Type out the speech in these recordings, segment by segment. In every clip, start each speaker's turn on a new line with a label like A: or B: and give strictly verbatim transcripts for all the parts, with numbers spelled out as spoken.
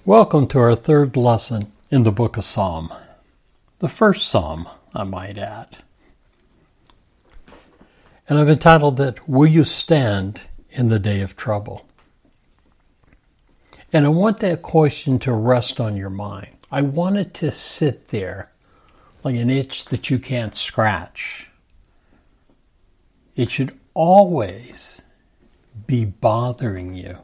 A: Welcome to our third lesson in the book of Psalm. The first Psalm, I might add. And I've entitled it, Will You Stand in the Day of Trouble? And I want that question to rest on your mind. I want it to sit there like an itch that you can't scratch. It should always be bothering you.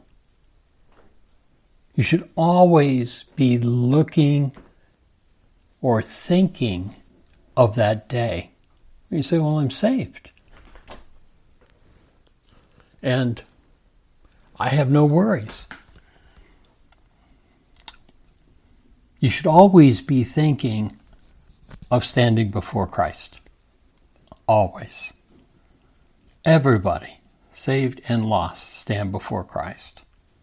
A: You should always be looking or thinking of that day. You say, well, I'm saved. And I have no worries. You should always be thinking of standing before Christ. Always. Everybody, saved and lost, stand before Christ.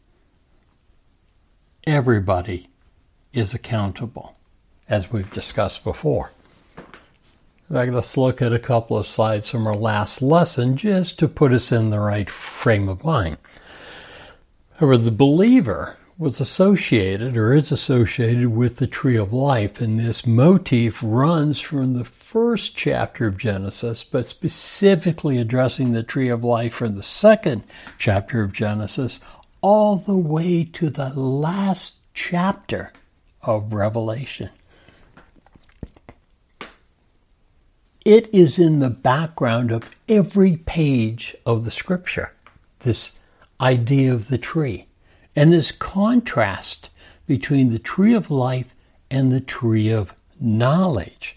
A: Everybody is accountable, as we've discussed before. In fact, let's look at a couple of slides from our last lesson just to put us in the right frame of mind. However, the believer was associated or is associated with the tree of life, and this motif runs from the first chapter of Genesis, but specifically addressing the tree of life from the second chapter of Genesis, all the way to the last chapter of Revelation. It is in the background of every page of the scripture, this idea of the tree, and this contrast between the tree of life and the tree of knowledge.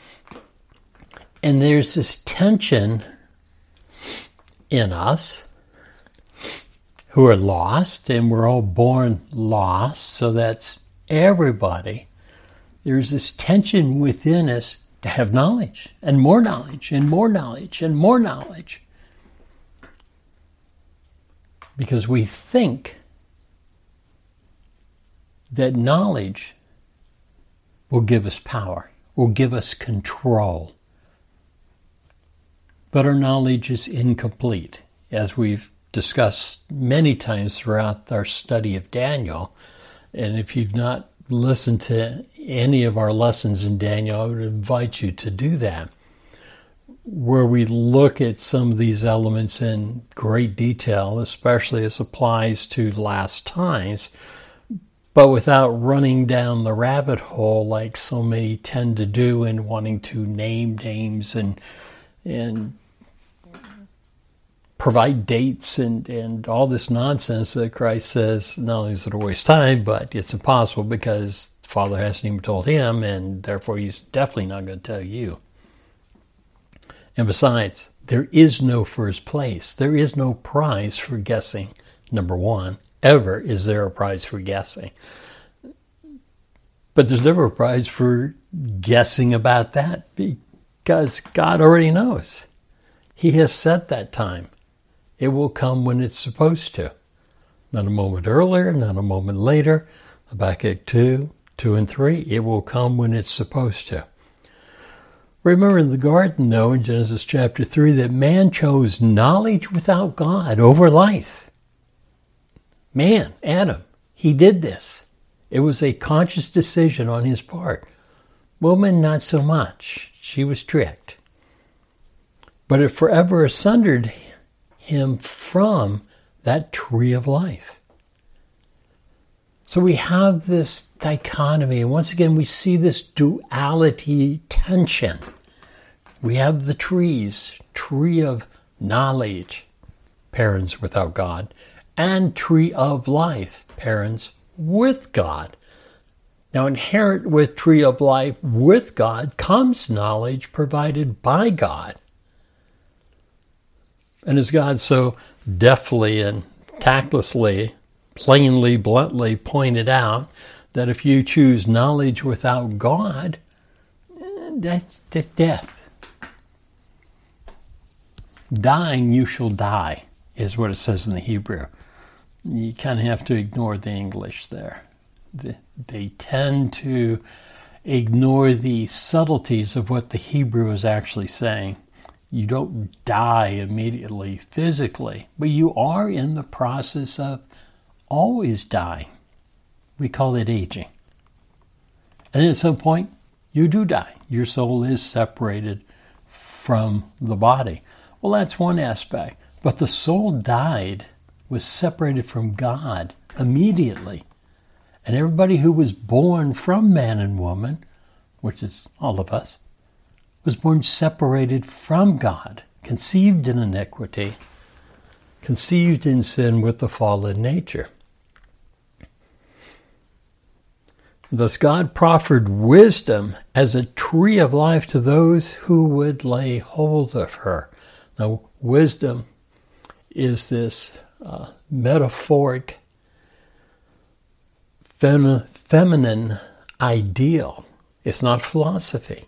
A: And there's this tension in us who are lost, and we're all born lost, so that's everybody. There's this tension within us to have knowledge, and more knowledge, and more knowledge, and more knowledge. Because we think that knowledge will give us power, will give us control. But our knowledge is incomplete, as we've discussed many times throughout our study of Daniel. And if you've not listened to any of our lessons in Daniel, I would invite you to do that, where we look at some of these elements in great detail, especially as applies to last times, but without running down the rabbit hole like so many tend to do in wanting to name names and and provide dates and, and all this nonsense that Christ says not only is it a waste of time, but it's impossible because the Father hasn't even told him, and therefore he's definitely not going to tell you. And besides, there is no first place. There is no prize for guessing. Number one, ever is there a prize for guessing. But there's never a prize for guessing about that because God already knows. He has set that time. It will come when it's supposed to. Not a moment earlier, not a moment later. Habakkuk two, two and three. It will come when it's supposed to. Remember in the garden, though, in Genesis chapter three, that man chose knowledge without God over life. Man, Adam, he did this. It was a conscious decision on his part. Woman, not so much. She was tricked. But it forever sundered him from that tree of life. So we have this dichotomy, and once again we see this duality tension. We have the trees, tree of knowledge, parents without God, and tree of life, parents with God. Now, inherent with tree of life with God comes knowledge provided by God. And as God so deftly and tactlessly, plainly, bluntly pointed out, that if you choose knowledge without God, that's, that's death. Dying, you shall die, is what it says in the Hebrew. You kind of have to ignore the English there. They tend to ignore the subtleties of what the Hebrew is actually saying. You don't die immediately physically, but you are in the process of always dying. We call it aging. And then at some point, you do die. Your soul is separated from the body. Well, that's one aspect. But the soul died, was separated from God immediately. And everybody who was born from man and woman, which is all of us, was born separated from God, conceived in iniquity, conceived in sin with the fallen nature. Thus God proffered wisdom as a tree of life to those who would lay hold of her. Now, wisdom is this uh, metaphoric fem- feminine ideal. It's not philosophy.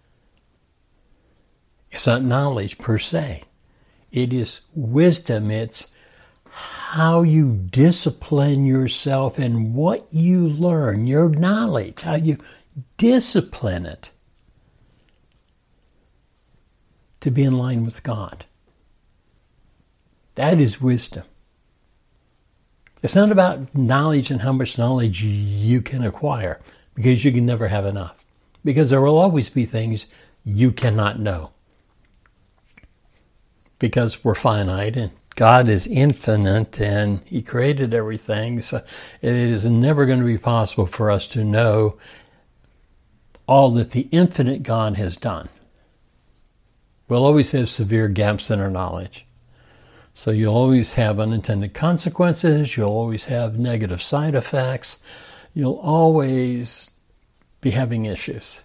A: It's not knowledge per se. It is wisdom. It's how you discipline yourself and what you learn, your knowledge, how you discipline it to be in line with God. That is wisdom. It's not about knowledge and how much knowledge you can acquire, because you can never have enough. Because there will always be things you cannot know. Because we're finite and God is infinite and He created everything, so it is never going to be possible for us to know all that the infinite God has done. We'll always have severe gaps in our knowledge. So you'll always have unintended consequences, you'll always have negative side effects, you'll always be having issues.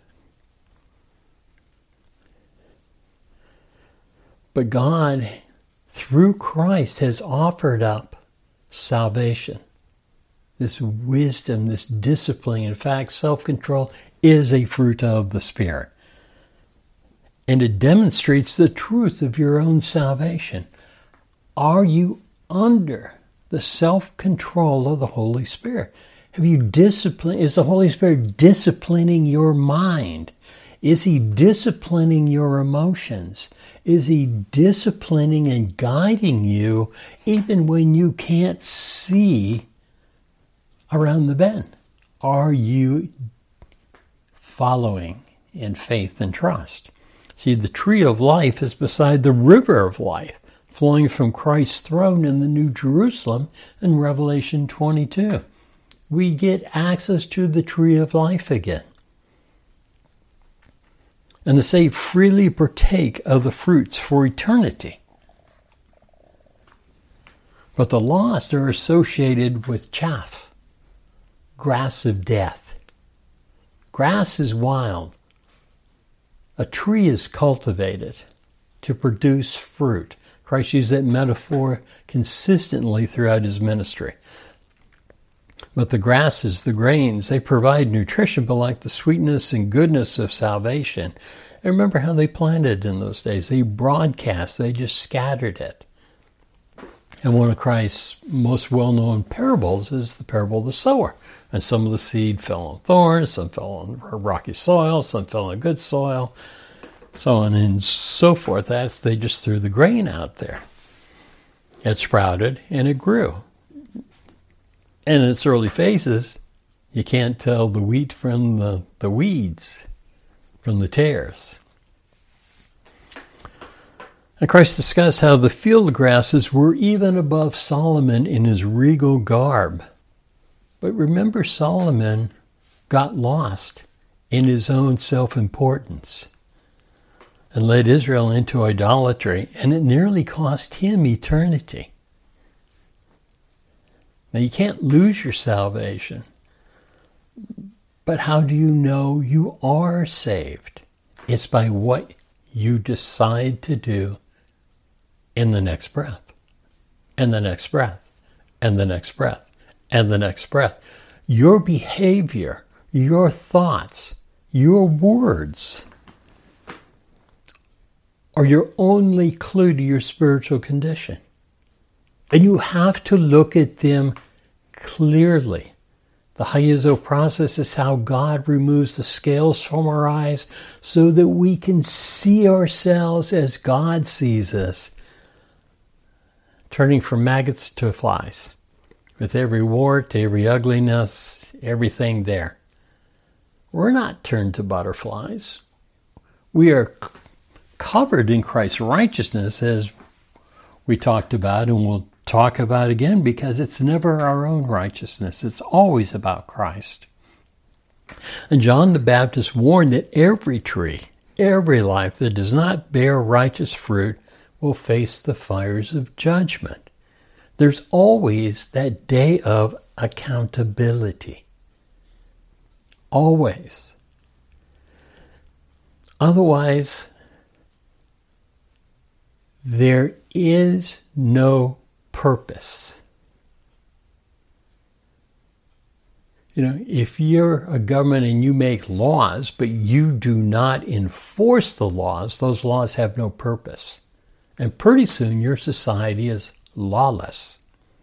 A: But God, through Christ, has offered up salvation. This wisdom, this discipline, in fact, self-control is a fruit of the Spirit. And it demonstrates the truth of your own salvation. Are you under the self-control of the Holy Spirit? Have you disciplined? Is the Holy Spirit disciplining your mind? Is He disciplining your emotions? Is He disciplining and guiding you even when you can't see around the bend? Are you following in faith and trust? See, the tree of life is beside the river of life, flowing from Christ's throne in the New Jerusalem in Revelation twenty-two. We get access to the tree of life again. And the saved freely partake of the fruits for eternity. But the lost are associated with chaff, grass of death. Grass is wild. A tree is cultivated to produce fruit. Christ used that metaphor consistently throughout His ministry. But the grasses, the grains, they provide nutrition, but like the sweetness and goodness of salvation. And remember how they planted in those days. They broadcast, they just scattered it. And one of Christ's most well-known parables is the parable of the sower. And some of the seed fell on thorns, some fell on rocky soil, some fell on good soil, so on and so forth. That's, they just threw the grain out there. It sprouted and it grew. And in its early phases, you can't tell the wheat from the, the weeds, from the tares. And Christ discussed how the field grasses were even above Solomon in his regal garb. But remember, Solomon got lost in his own self-importance and led Israel into idolatry, and it nearly cost him eternity. Now, you can't lose your salvation, but how do you know you are saved? It's by what you decide to do in the next breath, and the next breath, and the next breath, and the next breath. Your behavior, your thoughts, your words are your only clue to your spiritual condition. And you have to look at them clearly. The Hayazo process is how God removes the scales from our eyes so that we can see ourselves as God sees us, turning from maggots to flies, with every wart, every ugliness, everything there. We're not turned to butterflies. We are c- covered in Christ's righteousness, as we talked about and we'll talk about again, because it's never our own righteousness. It's always about Christ. And John the Baptist warned that every tree, every life that does not bear righteous fruit will face the fires of judgment. There's always that day of accountability. Always. Otherwise, there is no purpose. You know, if you're a government and you make laws, but you do not enforce the laws, those laws have no purpose. And pretty soon your society is lawless.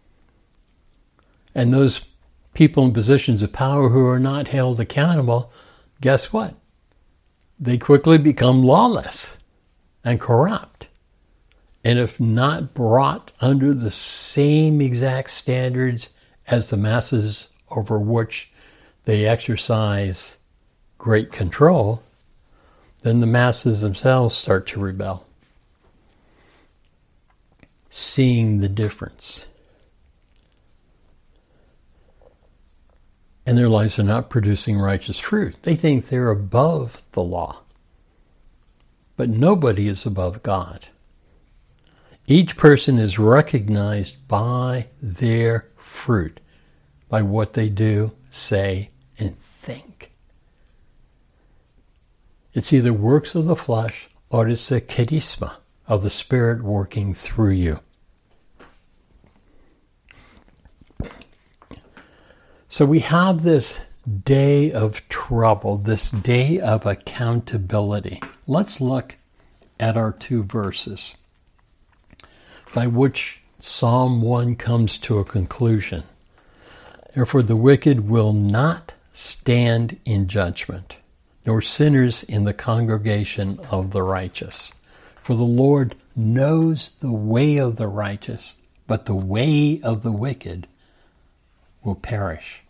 A: And those people in positions of power who are not held accountable, guess what? They quickly become lawless and corrupt. And if not brought under the same exact standards as the masses over which they exercise great control, then the masses themselves start to rebel, seeing the difference. And their lives are not producing righteous fruit. They think they're above the law. But nobody is above God. Each person is recognized by their fruit, by what they do, say, and think. It's either works of the flesh or it's the charisma of the Spirit working through you. So we have this day of trouble, this day of accountability. Let's look at our two verses by which Psalm one comes to a conclusion. Therefore the wicked will not stand in judgment, nor sinners in the congregation of the righteous. For the Lord knows the way of the righteous, but the way of the wicked will perish.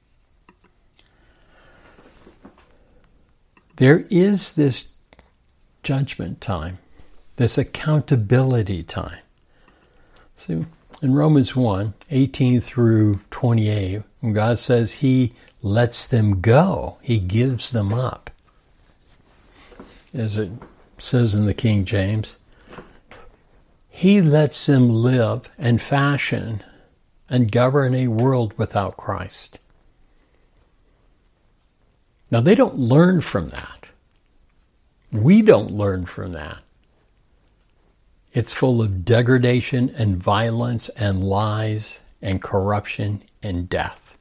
A: There is this judgment time, this accountability time. See, in Romans one, eighteen through twenty-eight, when God says he lets them go, he gives them up. As it says in the King James, he lets them live and fashion and govern a world without Christ. Now, they don't learn from that. We don't learn from that. It's full of degradation and violence and lies and corruption and death.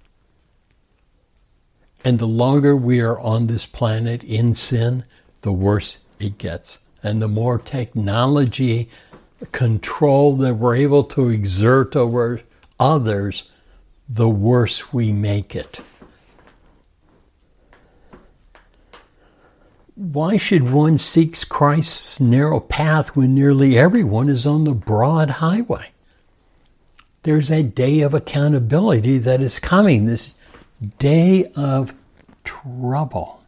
A: And the longer we are on this planet in sin, the worse it gets. And the more technology control that we're able to exert over others, the worse we make it. Why should one seek Christ's narrow path when nearly everyone is on the broad highway? There's a day of accountability that is coming, this day of trouble.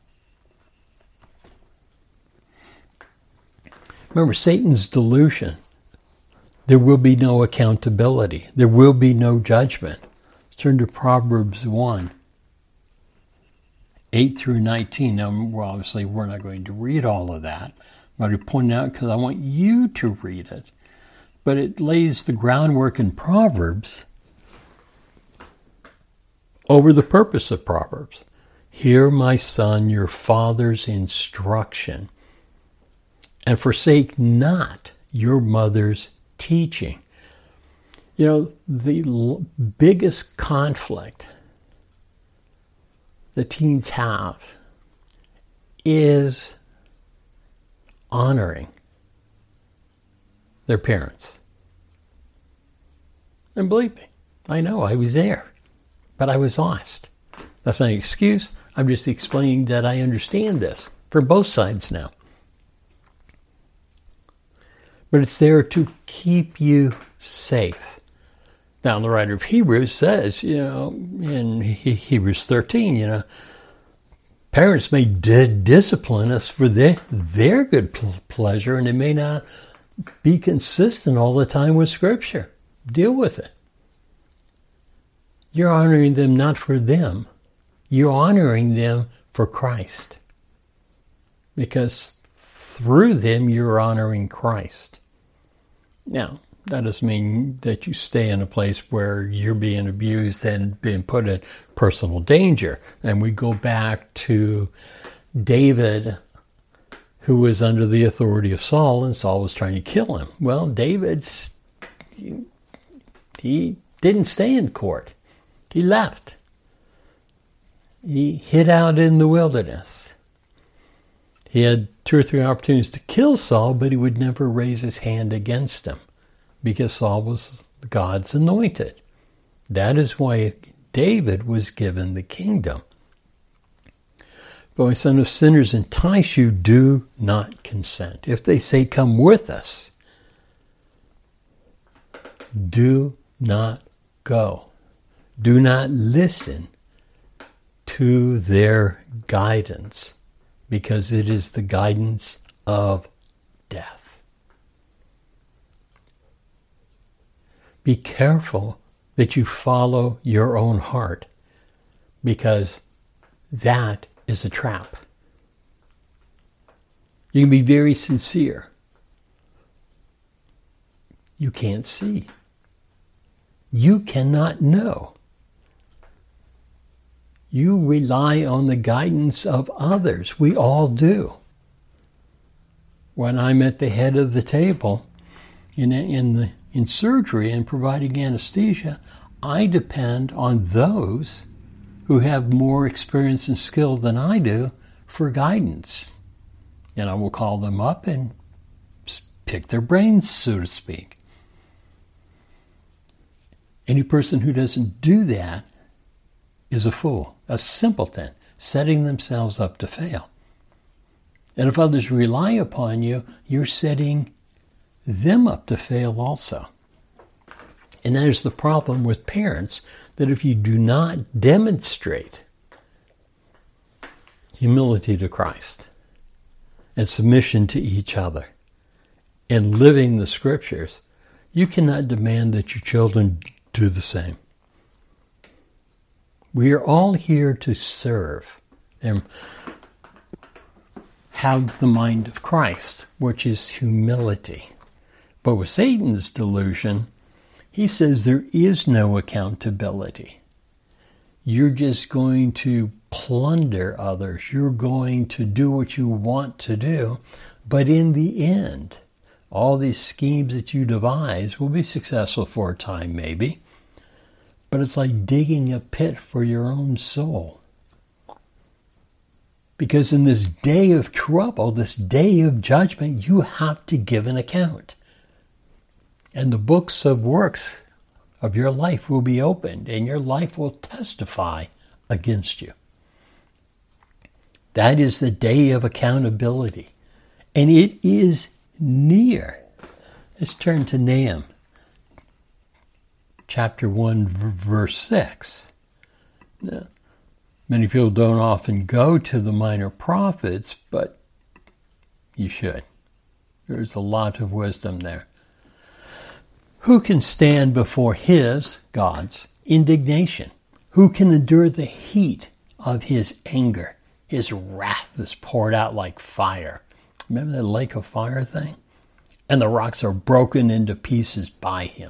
A: Remember, Satan's delusion. There will be no accountability. There will be no judgment. Let's turn to Proverbs one. eight through nineteen. Now, well, obviously, we're not going to read all of that. I'm going to point it out because I want you to read it. But it lays the groundwork in Proverbs over the purpose of Proverbs. Hear, my son, your father's instruction, and forsake not your mother's teaching. You know, the l- biggest conflict the teens have is honoring their parents. And believe me, I know I was there, but I was lost. That's not an excuse. I'm just explaining that I understand this for both sides now. But it's there to keep you safe. Now, the writer of Hebrews says, you know, in Hebrews thirteen, you know, parents may d- discipline us for their, their good pl- pleasure, and it may not be consistent all the time with Scripture. Deal with it. You're honoring them not for them. You're honoring them for Christ. Because through them, you're honoring Christ. Now, that doesn't mean that you stay in a place where you're being abused and being put in personal danger. And we go back to David, who was under the authority of Saul, and Saul was trying to kill him. Well, David's, he didn't stay in court. He left. He hid out in the wilderness. He had two or three opportunities to kill Saul, but he would never raise his hand against him, because Saul was God's anointed. That is why David was given the kingdom. But my son, if sinners entice you, do not consent. If they say, come with us, do not go. Do not listen to their guidance, because it is the guidance of death. Be careful that you follow your own heart, because that is a trap. You can be very sincere. You can't see. You cannot know. You rely on the guidance of others. We all do. When I'm at the head of the table in, in, the, in surgery and providing anesthesia, I depend on those who have more experience and skill than I do for guidance. And I will call them up and pick their brains, so to speak. Any person who doesn't do that is a fool, a simpleton, setting themselves up to fail. And if others rely upon you, you're setting them up to fail also. And that is the problem with parents, that if you do not demonstrate humility to Christ and submission to each other and living the Scriptures, you cannot demand that your children do the same. We are all here to serve and have the mind of Christ, which is humility. But with Satan's delusion, he says there is no accountability. You're just going to plunder others. You're going to do what you want to do. But in the end, all these schemes that you devise will be successful for a time, maybe. But it's like digging a pit for your own soul. Because in this day of trouble, this day of judgment, you have to give an account. And the books of works of your life will be opened, and your life will testify against you. That is the day of accountability. And it is near. Let's turn to Nahum, chapter one, verse six. Now, many people don't often go to the minor prophets, but you should. There's a lot of wisdom there. Who can stand before his, God's, indignation? Who can endure the heat of his anger? His wrath is poured out like fire. Remember that lake of fire thing? And the rocks are broken into pieces by him.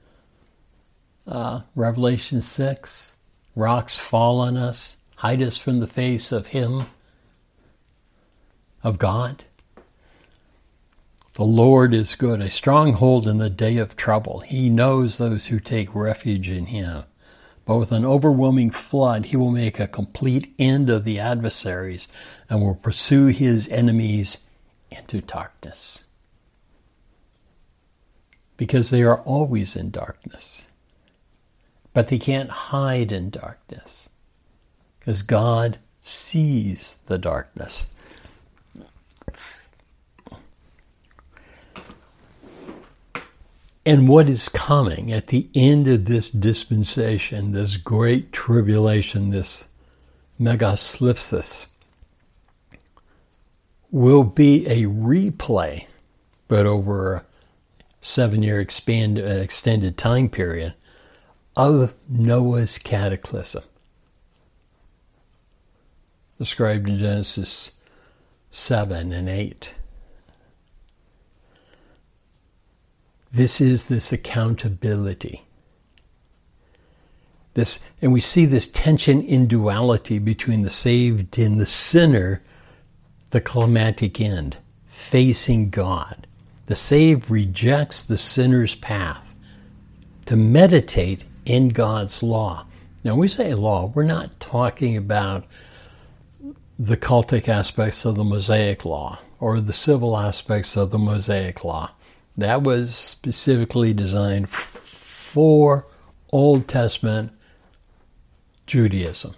A: Uh, Revelation six, rocks fall on us, hide us from the face of him, of God. The Lord is good, a stronghold in the day of trouble. He knows those who take refuge in him. But with an overwhelming flood, he will make a complete end of the adversaries and will pursue his enemies into darkness. Because they are always in darkness. But they can't hide in darkness. Because God sees the darkness. And what is coming at the end of this dispensation, this great tribulation, this megaslipsis, will be a replay, but over a seven-year expand, uh, extended time period, of Noah's cataclysm, described in Genesis seven and eight. This is this accountability. This, and we see this tension in duality between the saved and the sinner, the climatic end, facing God. The saved rejects the sinner's path to meditate in God's law. Now, when we say law, we're not talking about the cultic aspects of the Mosaic law or the civil aspects of the Mosaic law. That was specifically designed for Old Testament Judaism.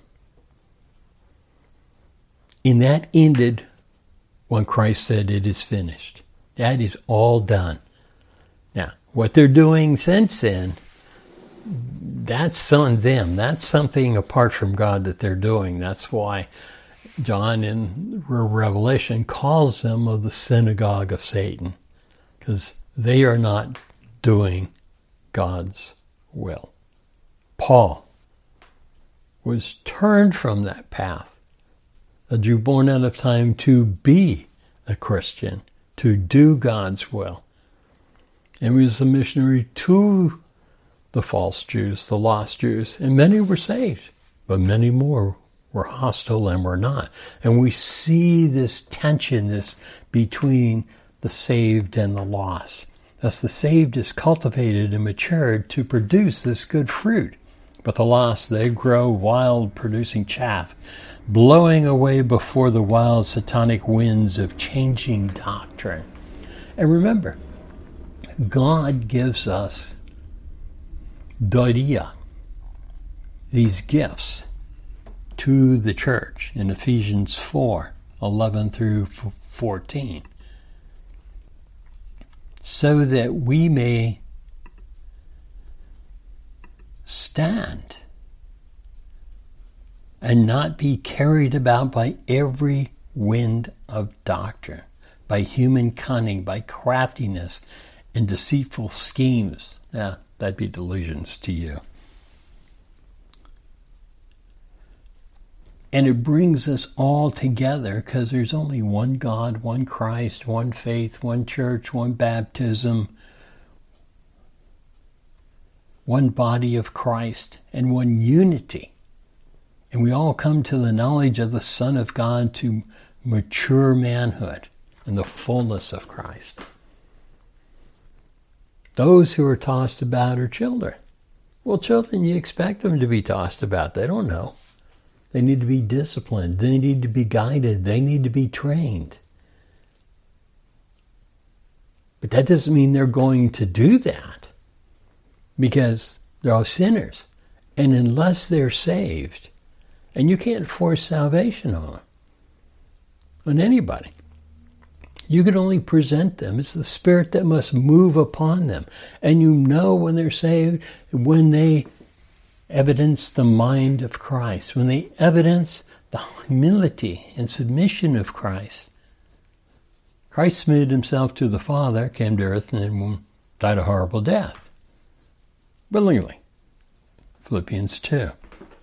A: And that ended when Christ said, "It is finished." That is all done. Now, what they're doing since then, that's on them. That's something apart from God that they're doing. That's why John in Revelation calls them of the synagogue of Satan, because they are not doing God's will. Paul was turned from that path, a Jew born out of time, to be a Christian, to do God's will. And he was a missionary to the false Jews, the lost Jews, and many were saved, but many more were hostile and were not. And we see this tension, this between the saved and the lost. Thus the saved is cultivated and matured to produce this good fruit. But the lost, they grow wild, producing chaff, blowing away before the wild satanic winds of changing doctrine. And remember, God gives us doidia, these gifts, to the church in Ephesians four, eleven through fourteen. So that we may stand and not be carried about by every wind of doctrine, by human cunning, by craftiness and deceitful schemes. Now, that'd be delusions to you. And it brings us all together because there's only one God, one Christ, one faith, one church, one baptism, one body of Christ, and one unity. And we all come to the knowledge of the Son of God, to mature manhood and the fullness of Christ. Those who are tossed about are children. Well, children, you expect them to be tossed about. They don't know. They need to be disciplined. They need to be guided. They need to be trained. But that doesn't mean they're going to do that, because they're all sinners. And unless they're saved, and you can't force salvation on them, on anybody. You can only present them. It's the Spirit that must move upon them. And you know when they're saved, when they evidence the mind of Christ, when they evidence the humility and submission of Christ. Christ submitted himself to the Father, came to earth, and then died a horrible death. Willingly. Philippians two.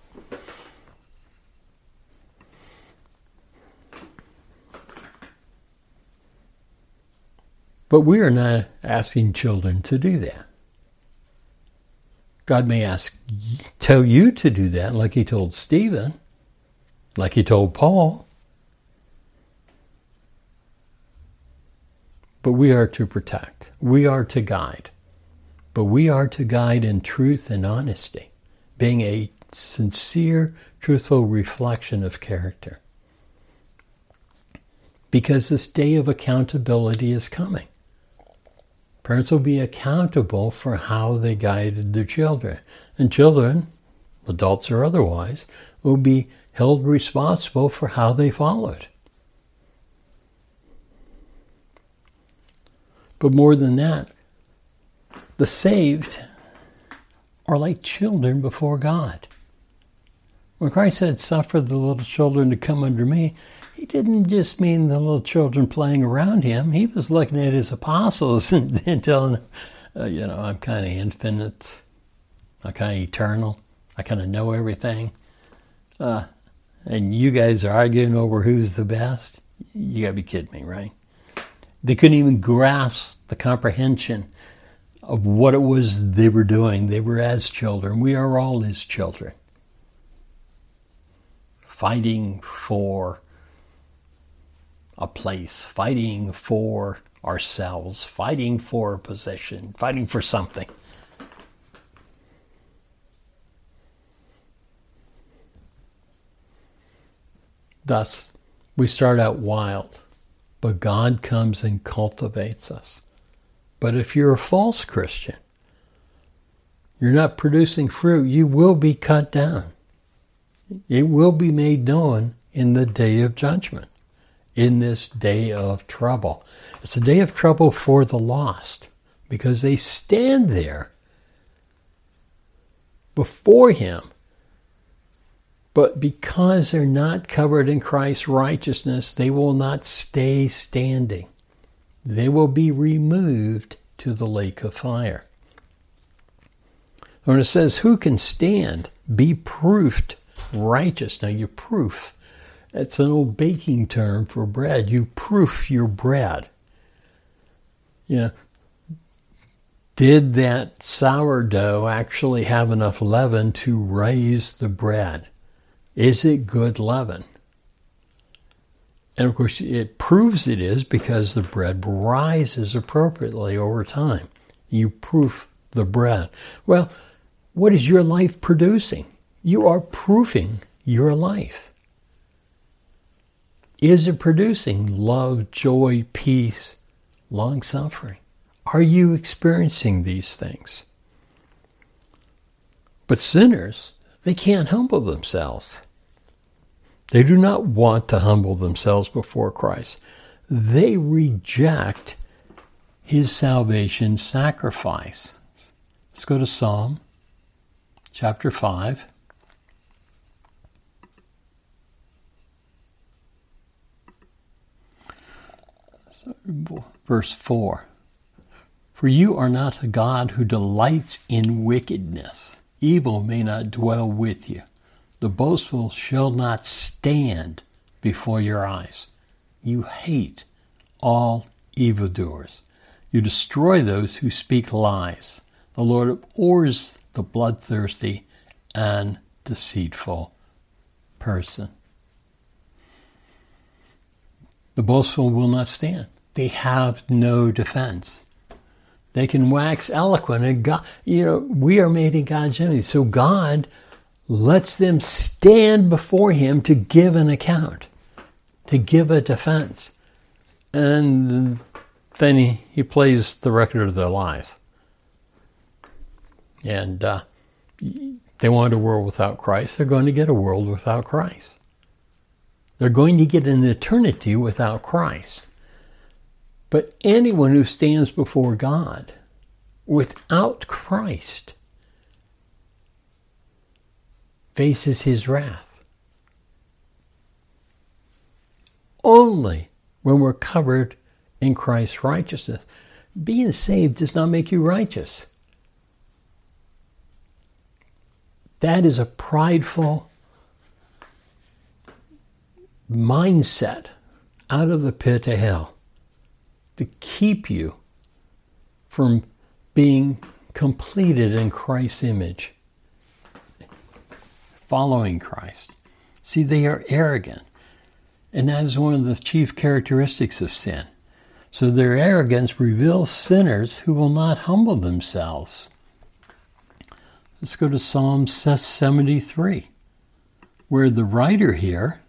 A: But we are not asking children to do that. God may ask, tell you to do that, like he told Stephen, like he told Paul. But we are to protect. We are to guide. But we are to guide in truth and honesty, being a sincere, truthful reflection of character. Because this day of accountability is coming. Parents will be accountable for how they guided their children. And children, adults or otherwise, will be held responsible for how they followed. But more than that, The saved are like children before God. When Christ said, suffer the little children to come unto me, he didn't just mean the little children playing around him. He was looking at his apostles and, and telling them, uh, you know, I'm kind of infinite. I'm kind of eternal. I kind of know everything. Uh, and you guys are arguing over who's the best? You got to be kidding me, right? They couldn't even grasp the comprehension of what it was they were doing. They were as children. We are all his children. Fighting for a place, fighting for ourselves, fighting for a position, fighting for something. Thus, we start out wild, but God comes and cultivates us. But if you're a false Christian, you're not producing fruit, you will be cut down. It will be made known in the day of judgment, in this day of trouble. It's a day of trouble for the lost, because they stand there before him. But because they're not covered in Christ's righteousness, they will not stay standing. They will be removed to the lake of fire. When it says, who can stand? Be proofed righteous. Now, you proof. That's an old baking term for bread. You proof your bread. You know, did that sourdough actually have enough leaven to raise the bread? Is it good leaven? And of course, it proves it is because the bread rises appropriately over time. You proof the bread. Well, what is your life producing? You are proofing your life. Is it producing love, joy, peace, long-suffering? Are you experiencing these things? But sinners, they can't humble themselves. They do not want to humble themselves before Christ. They reject his salvation sacrifice. Let's go to Psalm chapter five. Verse four. For you are not a God who delights in wickedness. Evil may not dwell with you. The boastful shall not stand before your eyes. You hate all evildoers. You destroy those who speak lies. The Lord abhors the bloodthirsty and deceitful person. The boastful will not stand. They have no defense. They can wax eloquent, and God, you know, we are made in God's image. So God lets them stand before him to give an account, to give a defense. And then he, he plays the record of their lies. And uh, they wanted a world without Christ. They're going to get a world without Christ. They're going to get an eternity without Christ. But anyone who stands before God without Christ faces his wrath. Only when we're covered in Christ's righteousness. Being saved does not make you righteous. That is a prideful mindset out of the pit of hell to keep you from being completed in Christ's image, following Christ. See, they are arrogant, and that is one of the chief characteristics of sin. So their arrogance reveals sinners who will not humble themselves. Let's go to Psalm seventy-three, where the writer here,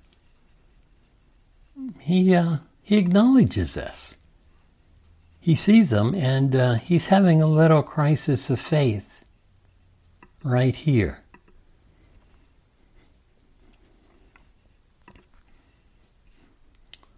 A: he uh, he acknowledges this. He sees them, and uh, he's having a little crisis of faith right here.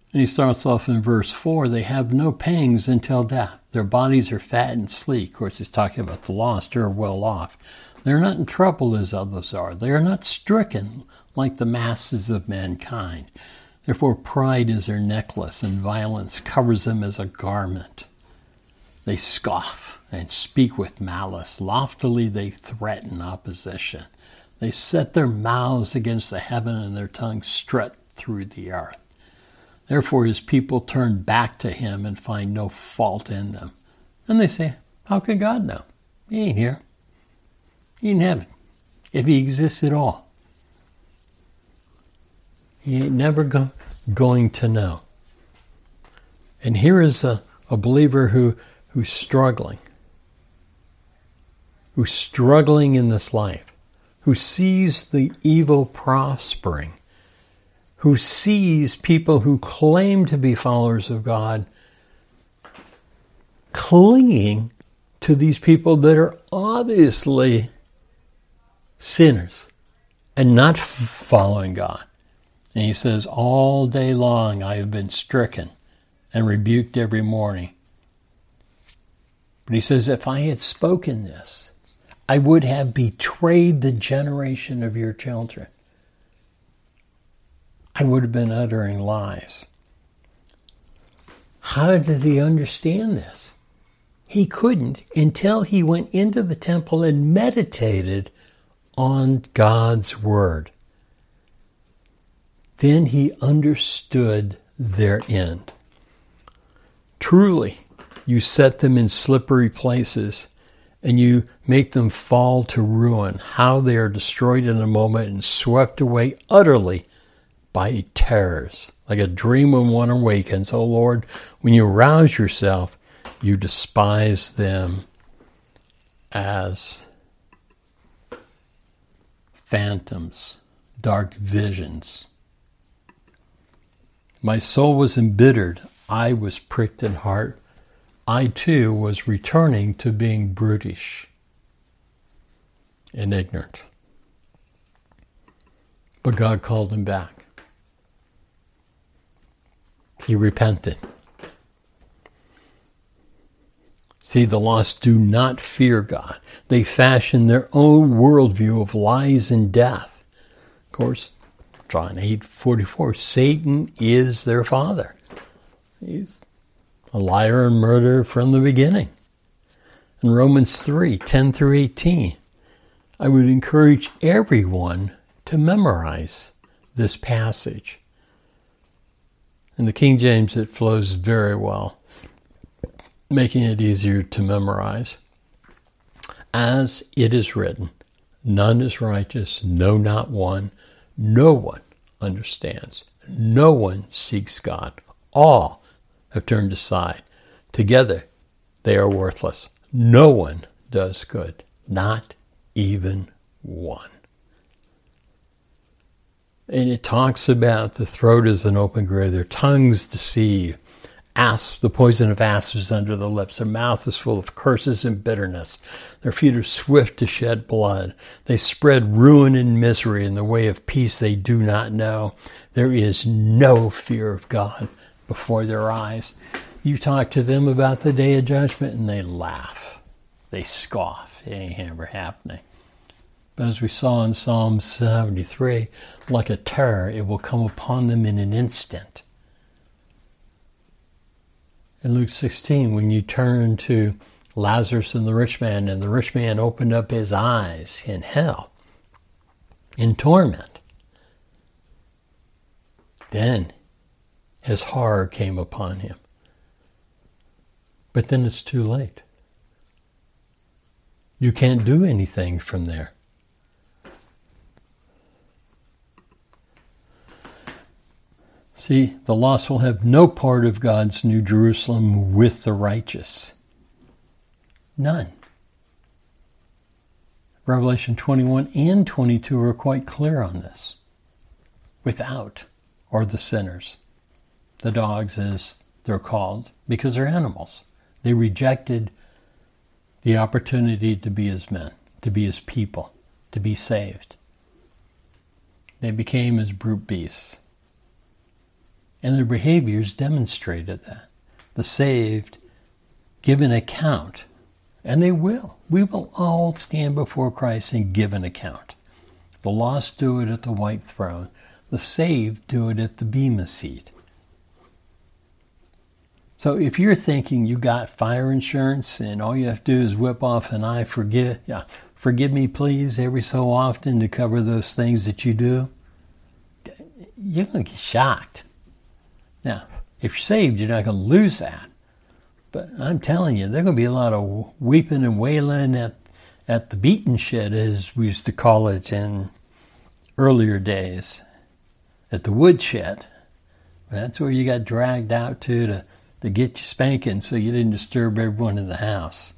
A: And he starts off in verse four, they have no pangs until death. Their bodies are fat and sleek. Of course, he's talking about the lost who are well off. They're not in trouble as others are. They are not stricken like the masses of mankind. Therefore, pride is their necklace, and violence covers them as a garment. They scoff and speak with malice. Loftily they threaten opposition. They set their mouths against the heaven, and their tongues strut through the earth. Therefore his people turn back to him and find no fault in them. And they say, how could God know? He ain't here. He ain't in heaven. If he exists at all. He ain't never go, going to know. And here is a, a believer who, who's struggling. Who's struggling in this life. Who sees the evil prospering. Who sees people who claim to be followers of God clinging to these people that are obviously sinners and not f- following God. And he says, all day long I have been stricken and rebuked every morning. But he says, if I had spoken this, I would have betrayed the generation of your children. I would have been uttering lies. How did he understand this? He couldn't until he went into the temple and meditated on God's word. Then he understood their end. Truly, you set them in slippery places, and you make them fall to ruin. How they are destroyed in a moment and swept away utterly by terrors, like a dream when one awakens. O Lord, when you rouse yourself, you despise them as phantoms, dark visions. My soul was embittered. I was pricked in heart. I too was returning to being brutish and ignorant. But God called him back. He repented. See, the lost do not fear God. They fashion their own worldview of lies and death. Of course, John eight forty-four, Satan is their father. He's a liar and murderer from the beginning. In Romans three ten through eighteen, I would encourage everyone to memorize this passage. In the King James, it flows very well, making it easier to memorize. As it is written, none is righteous, no, not one. No one understands. No one seeks God. All have turned aside. Together, they are worthless. No one does good, not even one. And it talks about the throat is an open grave, their tongues deceive. Asp, the poison of asps is under the lips. Their mouth is full of curses and bitterness. Their feet are swift to shed blood. They spread ruin and misery. In the way of peace they do not know. There is no fear of God before their eyes. You talk to them about the day of judgment and they laugh. They scoff. It ain't ever happening. But as we saw in Psalm seventy-three, like a terror, it will come upon them in an instant. In Luke sixteen, when you turn to Lazarus and the rich man, and the rich man opened up his eyes in hell, in torment, then his horror came upon him. But then it's too late. You can't do anything from there. See, the lost will have no part of God's New Jerusalem with the righteous. None. Revelation twenty-one and twenty-two are quite clear on this. Without are the sinners. The dogs, as they're called, because they're animals. They rejected the opportunity to be as men, to be as people, to be saved. They became as brute beasts. And their behaviors demonstrated that. The saved give an account, and they will. We will all stand before Christ and give an account. The lost do it at the white throne. The saved do it at the bema seat. So if you're thinking you got fire insurance and all you have to do is whip off an I forgive, yeah, forgive me please every so often to cover those things that you do, you're going to get shocked. Now, if you're saved, you're not going to lose that. But I'm telling you, there's going to be a lot of weeping and wailing at, at the beaten shed, as we used to call it in earlier days, at the woodshed. That's where you got dragged out to to, to get you spanking so you didn't disturb everyone in the house.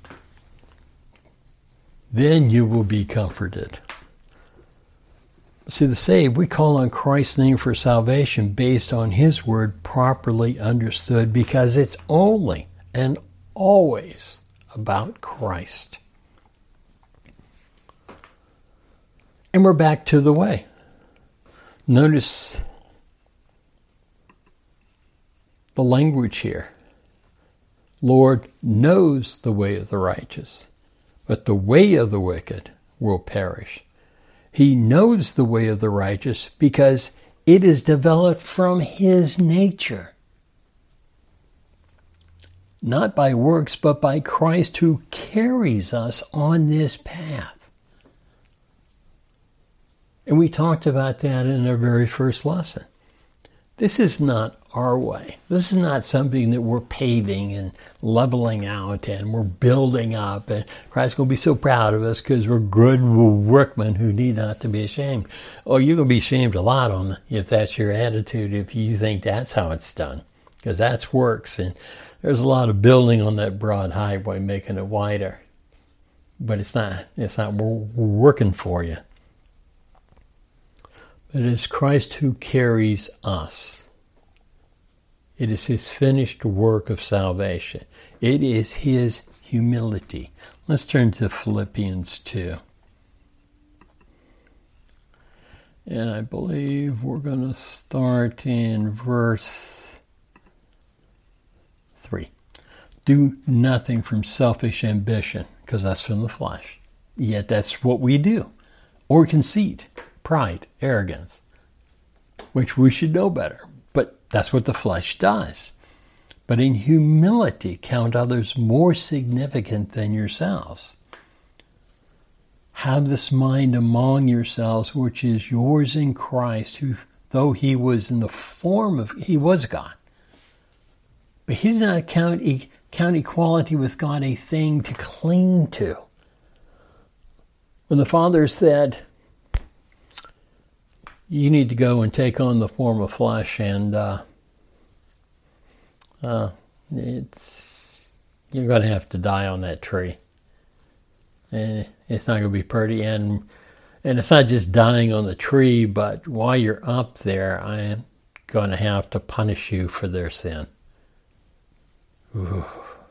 A: Then you will be comforted. See, the saved, we call on Christ's name for salvation based on his word properly understood, because it's only and always about Christ. And we're back to the way. Notice the language here. Lord knows the way of the righteous, but the way of the wicked will perish. He knows the way of the righteous because it is developed from his nature. Not by works, but by Christ who carries us on this path. And we talked about that in our very first lesson. This is not our way. This is not something that we're paving and leveling out and we're building up. And Christ's going to be so proud of us because we're good workmen who need not to be ashamed. Oh, you're going to be ashamed a lot on if that's your attitude, if you think that's how it's done. Because that's works. And there's a lot of building on that broad highway, making it wider. But it's not, it's not working for you. It is Christ who carries us. It is his finished work of salvation. It is his humility. Let's turn to Philippians two. And I believe we're going to start in verse three. Do nothing from selfish ambition, because that's from the flesh. Yet that's what we do. Or conceit. Pride, arrogance, which we should know better, but that's what the flesh does. But in humility, count others more significant than yourselves. Have this mind among yourselves, which is yours in Christ, who, though he was in the form of, he was God, but he did not count, count equality with God a thing to cling to. When the Father said, you need to go and take on the form of flesh, and uh, uh, it's you're going to have to die on that tree, and it's not going to be pretty. And and it's not just dying on the tree, but while you're up there, I am going to have to punish you for their sin. Ooh.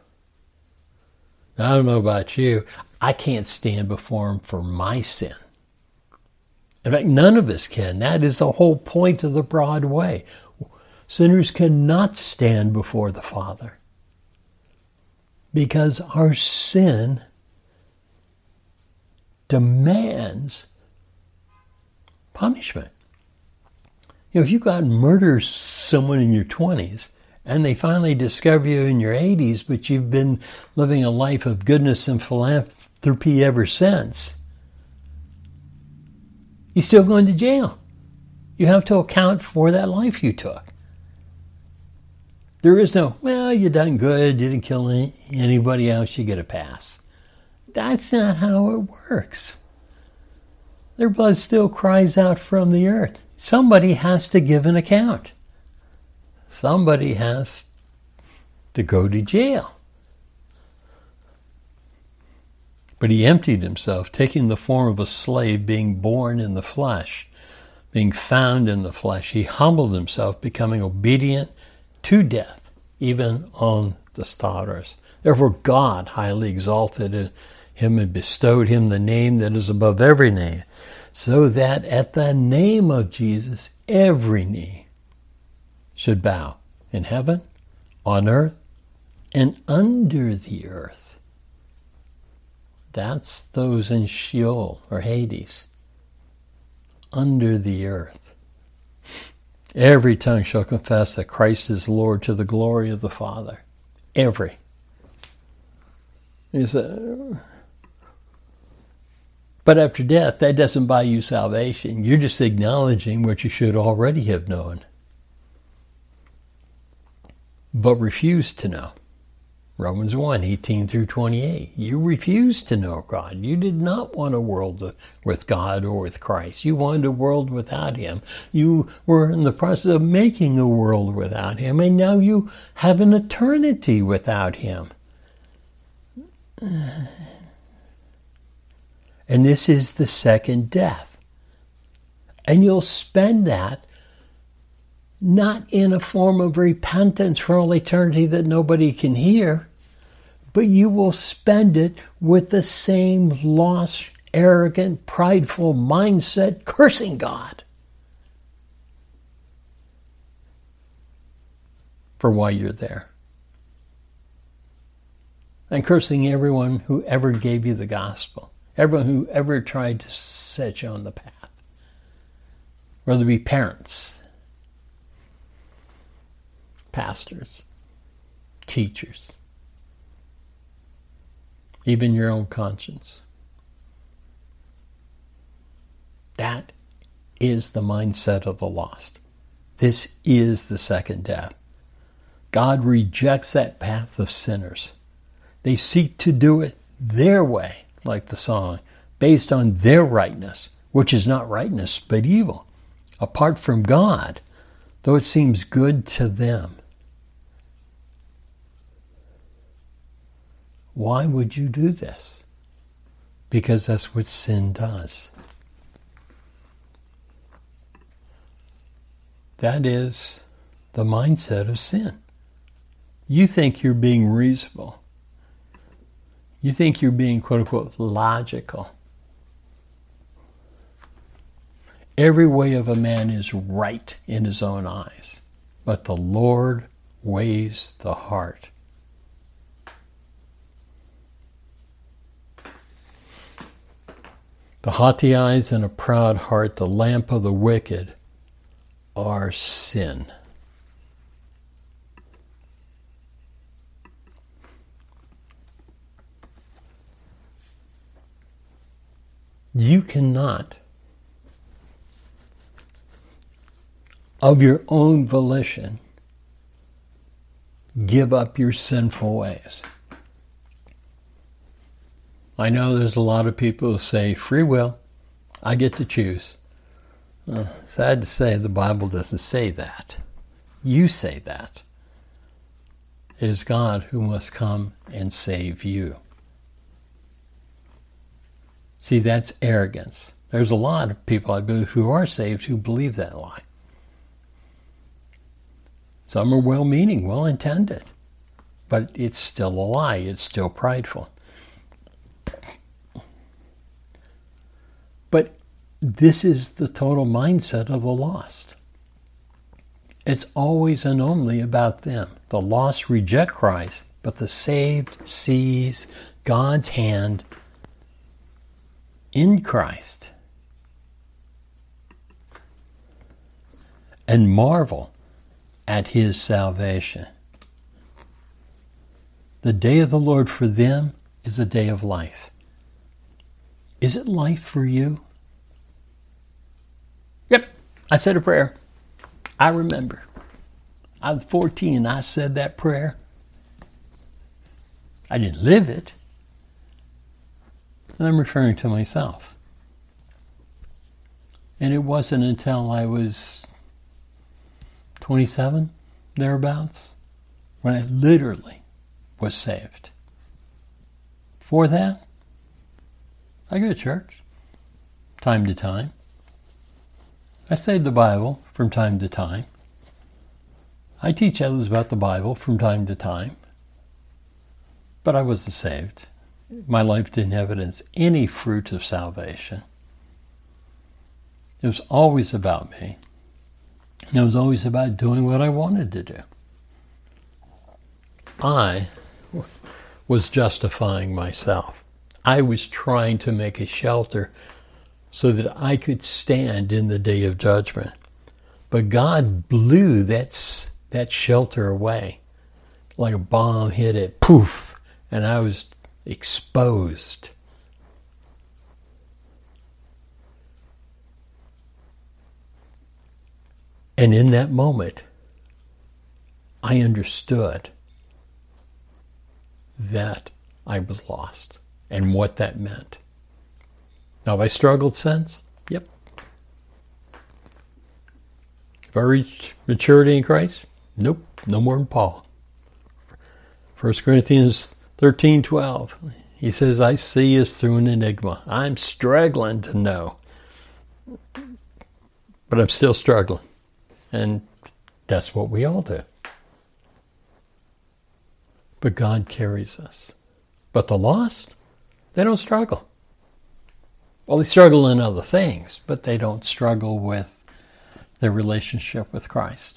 A: I don't know about you. I can't stand before him for my sin. In fact, none of us can. That is the whole point of the broad way. Sinners cannot stand before the Father because our sin demands punishment. You know, if you go out and murder someone in your twenties and they finally discover you in your eighties, but you've been living a life of goodness and philanthropy ever since, you're still going to jail. You have to account for that life you took. There is no, well, you done good, you didn't kill any, anybody else, you get a pass. That's not how it works. Their blood still cries out from the earth. Somebody has to give an account. Somebody has to go to jail. But he emptied himself, taking the form of a slave, being born in the flesh, being found in the flesh. He humbled himself, becoming obedient to death, even on the stars. Therefore God highly exalted him and bestowed him the name that is above every name, so that at the name of Jesus every knee should bow in heaven, on earth, and under the earth. That's those in Sheol or Hades, under the earth. Every tongue shall confess that Christ is Lord to the glory of the Father. Every. He said, but after death, that doesn't buy you salvation. You're just acknowledging what you should already have known, but refused to know. Romans one, eighteen through twenty-eight. You refused to know God. You did not want a world with God or with Christ. You wanted a world without Him. You were in the process of making a world without Him, and now you have an eternity without Him. And this is the second death. And you'll spend that not in a form of repentance for all eternity that nobody can hear, but you will spend it with the same lost, arrogant, prideful mindset, cursing God for why you're there. And cursing everyone who ever gave you the gospel, everyone who ever tried to set you on the path, whether it be parents, pastors, teachers, even your own conscience. That is the mindset of the lost. This is the second death. God rejects that path of sinners. They seek to do it their way, like the song, based on their rightness, which is not rightness, but evil, apart from God, though it seems good to them. Why would you do this? Because that's what sin does. That is the mindset of sin. You think you're being reasonable. You think you're being, quote unquote, logical. Every way of a man is right in his own eyes, but the Lord weighs the heart. The haughty eyes and a proud heart, the lamp of the wicked, are sin. You cannot, of your own volition, give up your sinful ways. I know there's a lot of people who say, free will, I get to choose. Uh, sad to say, the Bible doesn't say that. You say that. It is God who must come and save you. See, that's arrogance. There's a lot of people, I believe, who are saved who believe that lie. Some are well-meaning, well-intended, but it's still a lie. It's still prideful. But this is the total mindset of the lost. It's always and only about them. The lost reject Christ, but the saved sees God's hand in Christ and marvel at His salvation. The day of the Lord for them is a day of life. Is it life for you? Yep, I said a prayer. I remember. I was fourteen and I said that prayer. I didn't live it. And I'm referring to myself. And it wasn't until I was twenty-seven, thereabouts, when I literally was saved. Before that, I go to church, time to time. I studied the Bible from time to time. I teach others about the Bible from time to time. But I wasn't saved. My life didn't evidence any fruit of salvation. It was always about me. It was always about doing what I wanted to do. I was justifying myself. I was trying to make a shelter so that I could stand in the day of judgment. But God blew that, that shelter away. Like a bomb hit it, poof, and I was exposed. And in that moment, I understood that I was lost and what that meant. Now, have I struggled since? Yep. Have I reached maturity in Christ? Nope, no more than Paul. First Corinthians thirteen twelve. He says, I see as through an enigma. I'm struggling to know. But I'm still struggling. And that's what we all do. But God carries us. But the lost, they don't struggle. Well, they struggle in other things, but they don't struggle with their relationship with Christ.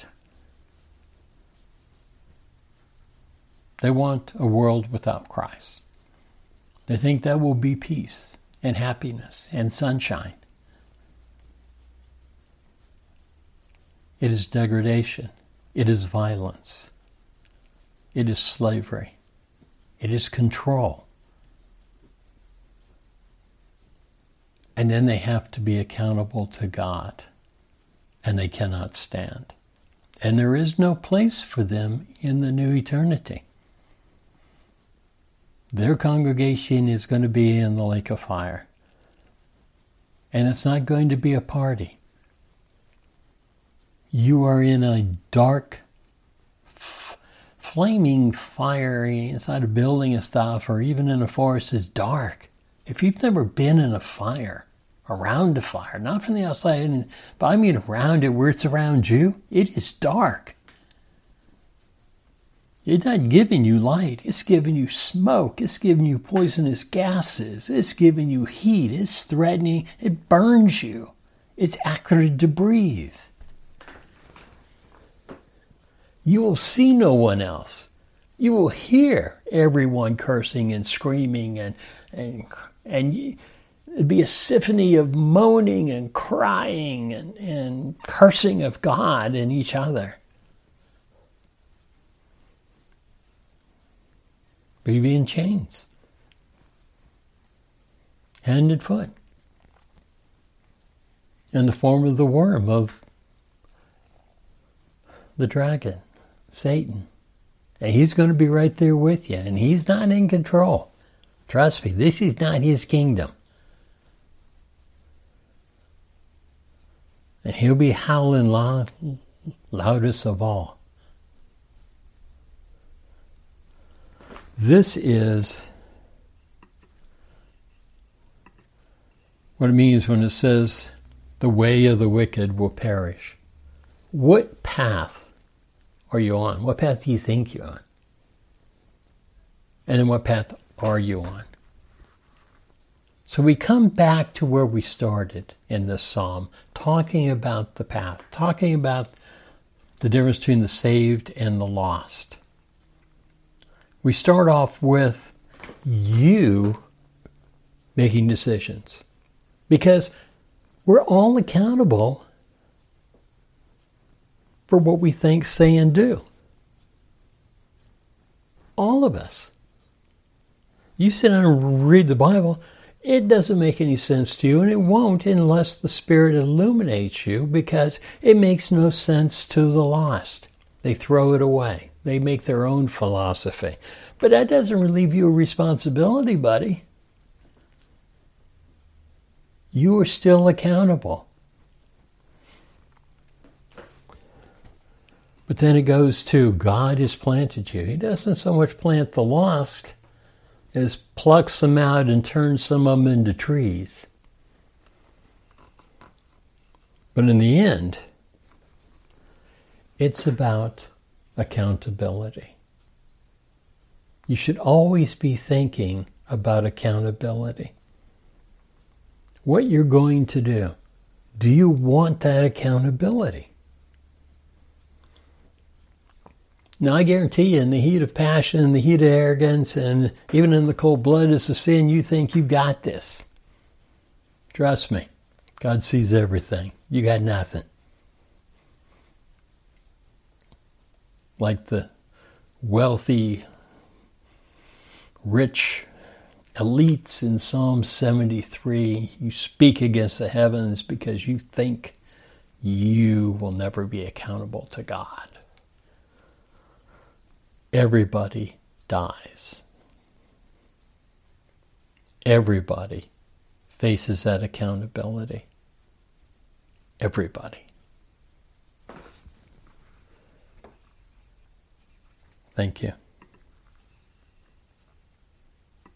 A: They want a world without Christ. They think that will be peace and happiness and sunshine. It is degradation. It is violence. It is slavery. It is control. And then they have to be accountable to God, and they cannot stand. And there is no place for them in the new eternity. Their congregation is going to be in the lake of fire. And it's not going to be a party. You are in a dark, f- flaming fiery inside a building and stuff, or even in a forest is dark. If you've never been in a fire, around a fire, not from the outside, but I mean around it where it's around you, it is dark. It's not giving you light. It's giving you smoke. It's giving you poisonous gases. It's giving you heat. It's threatening. It burns you. It's acrid to breathe. You will see no one else. You will hear everyone cursing and screaming, and and and it'd be a symphony of moaning and crying and, and cursing of God and each other. But you'd be in chains, hand and foot, in the form of the worm of the dragon, Satan. And he's going to be right there with you, and he's not in control. Trust me, this is not his kingdom. And he'll be howling loud, loudest of all. This is what it means when it says, the way of the wicked will perish. What path are you on? What path do you think you're on? And then what path are you on? So we come back to where we started in this psalm, talking about the path, talking about the difference between the saved and the lost. We start off with you making decisions, because we're all accountable for what we think, say, and do. All of us. You sit down and read the Bible, it doesn't make any sense to you, and it won't unless the Spirit illuminates you, because it makes no sense to the lost. They throw it away. They make their own philosophy. But that doesn't relieve you of responsibility, buddy. You are still accountable. But then it goes to, God has planted you. He doesn't so much plant the lost as plucks them out and turns some of them into trees. But in the end, it's about accountability. You should always be thinking about accountability. What you're going to do. Do you want that accountability? Now, I guarantee you, in the heat of passion, in the heat of arrogance, and even in the cold bloodedness of sin, you think you got this. Trust me, God sees everything. You got nothing. Like the wealthy, rich elites in Psalm seventy-three, you speak against the heavens because you think you will never be accountable to God. Everybody dies. Everybody faces that accountability. Everybody. Thank you.